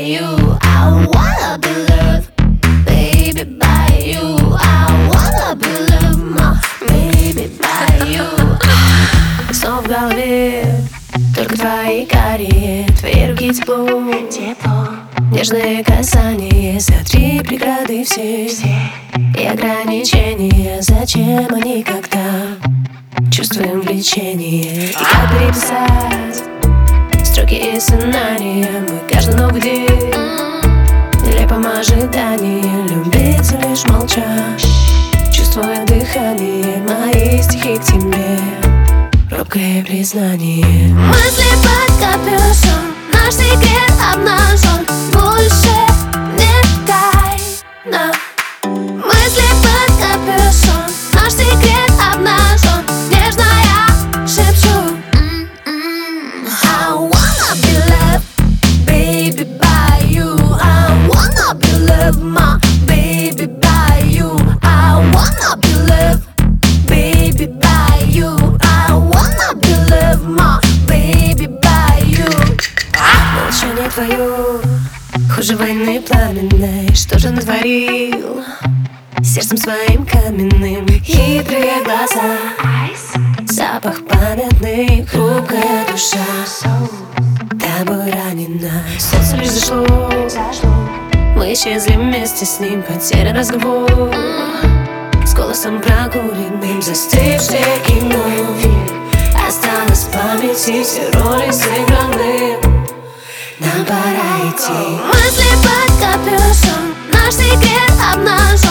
you. I wanna be loved, baby, by you. I wanna be loved, my baby, by you. Снова в голове только твои карие, твои руки тепло, нежное касание. Сотри преграды все и ограничения. Зачем они, когда чувствуем влечение? И как переписать строки и сценарии? Мы каждый новый день нелепом ожидании. Любить лишь молчать, чувствуя дыхание. Мои стихи к тебе, робкое признание. Мысли под капюшон, наш секрет обнажен. Больше не тайна. Мысли под капюшон, наш секрет обнажен. Нежно я шепчу. I wanna be loved, baby, by you. I wanna be loved, my baby, by you. I wanna be loved, baby, by you. I wanna be loved, my baby, by you. Молчание твое хуже войны пламенной. Что же натворил сердцем своим каменным? Хитрые глаза, запах памятный, хрупкая душа тобой ранена. Солнце лишь зашло, мы исчезли вместе с ним. Потерян разговор с голосом прогуленным. Застывшее кино, осталось в памяти все роли сыграны. Нам пора идти. Мысли под капюшон, наш секрет обнажен.